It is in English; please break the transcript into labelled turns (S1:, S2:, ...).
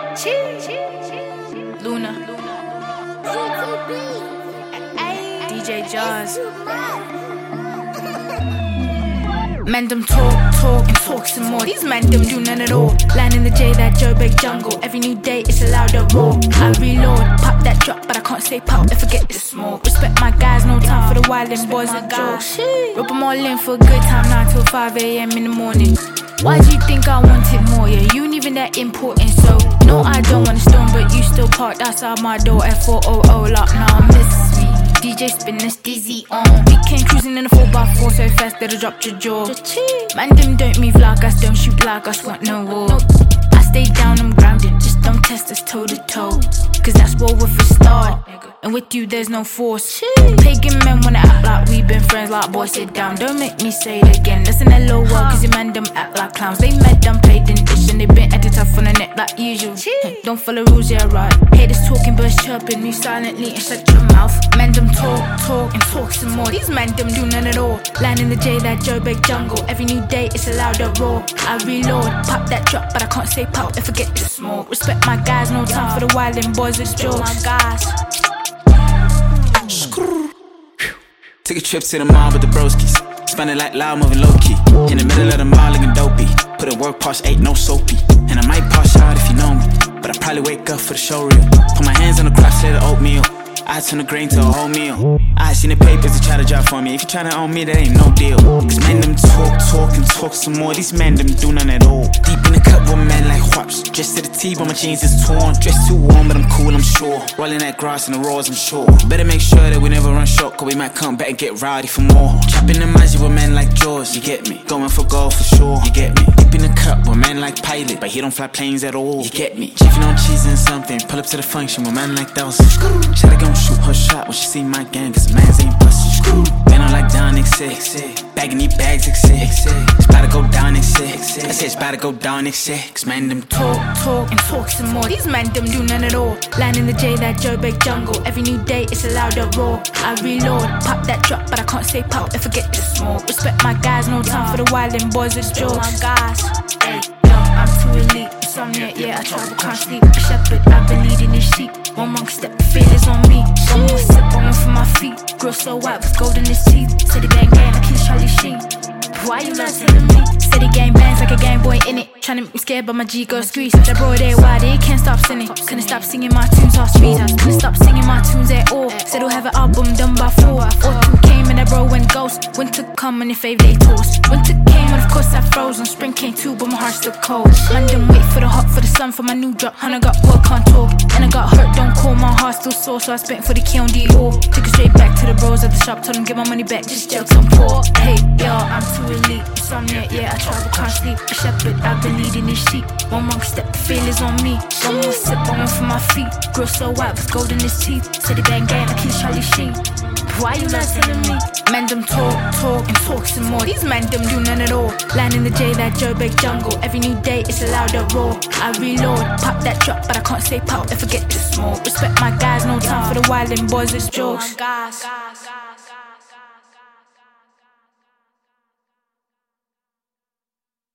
S1: Luna, DJ Jaws. Men them talk and talk some more. These men them do none at all. Land in the J, that Joburg jungle. Every new day it's a louder roar. I reload, pop that drop, but I can't say pop if I get this small. Respect my guys, no time for the wildin' boys and jokes. Rub them all in for a good time now till 5 a.m. in the morning. Why do you think I wanted more? Yeah, you ain't even that important. So, no, I don't want a stone, but you still parked outside my door at 400 lock. Now miss me. DJ spin this dizzy on. We came cruising in a 4x4 so fast that I dropped your jaw. Man, them don't move like us, don't shoot like us, want no war. I stay down, I'm grounded, just don't test us toe to toe. Cause that's war with a start, and with you there's no force. Pagan men wanna act like we been friends, like boy sit down. Don't make me say it again, that's an LOL. Cause your man them act like clowns. They met them, played in dish, and they been edited tough on the net like usual. Don't follow rules, yeah right. Haters talking, birds chirping, move silently and shut your mouth. Men them talk and talk some more. These men them do none at all. Land in the J, that Joburg jungle. Every new day it's a louder roar. I reload, pop that drop, but I can't say pop if I get this small. Respect my guys, no time for the wildin' boys with jokes. My guys.
S2: Take a trip to the mall with the broskies. Spend it like loud, moving low key. In the middle of the mall looking dopey. Put a work past 8, no soapy. And I might pass out if you know me, but I probably wake up for the show reel. Put my hands on the crotch, let it oatmeal. I turn the grain to a whole meal. I seen the papers to try to drop for me. If you tryna own me, that ain't no deal. Cause men them talk and talk some more. These men them do none at all. Deep in the cup with men like whops. Dressed to the T, but my jeans is torn. Dressed too warm, but I'm cool, I'm sure. Rolling that grass in the roars, I'm sure. Better make sure that we never run short, cause we might come back and get rowdy for more. Trapping the magic with men like Jaws, you get me. Going for gold for sure, you get me. Deep in the cup with men like Pilot, but he don't fly planes at all, you get me. Chiefing on cheese and something, pull up to the function with men like those. Shawty gon' shoot her shot when she see my gang, cause mans ain't bustin'. Man, I like down X6, bagging these bags X6. It's about to go down X6. I said it's about to go down X6. Cause man, them
S1: talk and talk some more. These men them do none at all. Land in the J, that Joburg jungle. Every new day it's a louder roar. I reload, pop that drop, but I can't say pop if I get this small. Respect my guys, no time for the wildin' boys with jokes. My guys, hey, yo, I'm too elite. Insomnia, yeah, I travel, can't sleep. A shepherd, I've been leading this sheep. One monk step, the feelings on me. One more sip, one for my feet. Grill so white with gold in his teeth. Said the gang like he's Charlie Sheen. Why you not telling me? Said the gang bangs like a Game Boy in it. Tryna make me scared, but my G girl squeeze. That bro they why they can't stop singing. Couldn't stop singing my tunes off speed. Couldn't stop singing my tunes at all. Said we'll have an album done by 4. Autumn came and that bro went ghost. Winter come and your fave they toast. Winter came and of course I froze. And spring came too, but my heart's still cold. Man them wait for the hot for the sun for my new drop. And I got work on talk. And I got hurt, don't call, my heart still sore. So I spent for the key on Dior. Took it straight back to the bros at the shop. Told them get my money back, just jokes I'm poor. Hey, yo, I'm too elite. Insomnia, yeah, I travel, can't sleep. A shepherd, I've been leading this sheep. One monk step, the feelings on me. One more sip, one for my feet. Grill so white with gold in his teeth. Said the gang like he's Charlie Sheen. Why you not telling me? Men them talk and talk some more. These men them do none at all. Land in the J, that Joburg jungle. Every new day it's a louder roar. I reload, pop that drop, but I can't say pop if I get this small. Respect my guys, no time for the wildin' boys with jokes.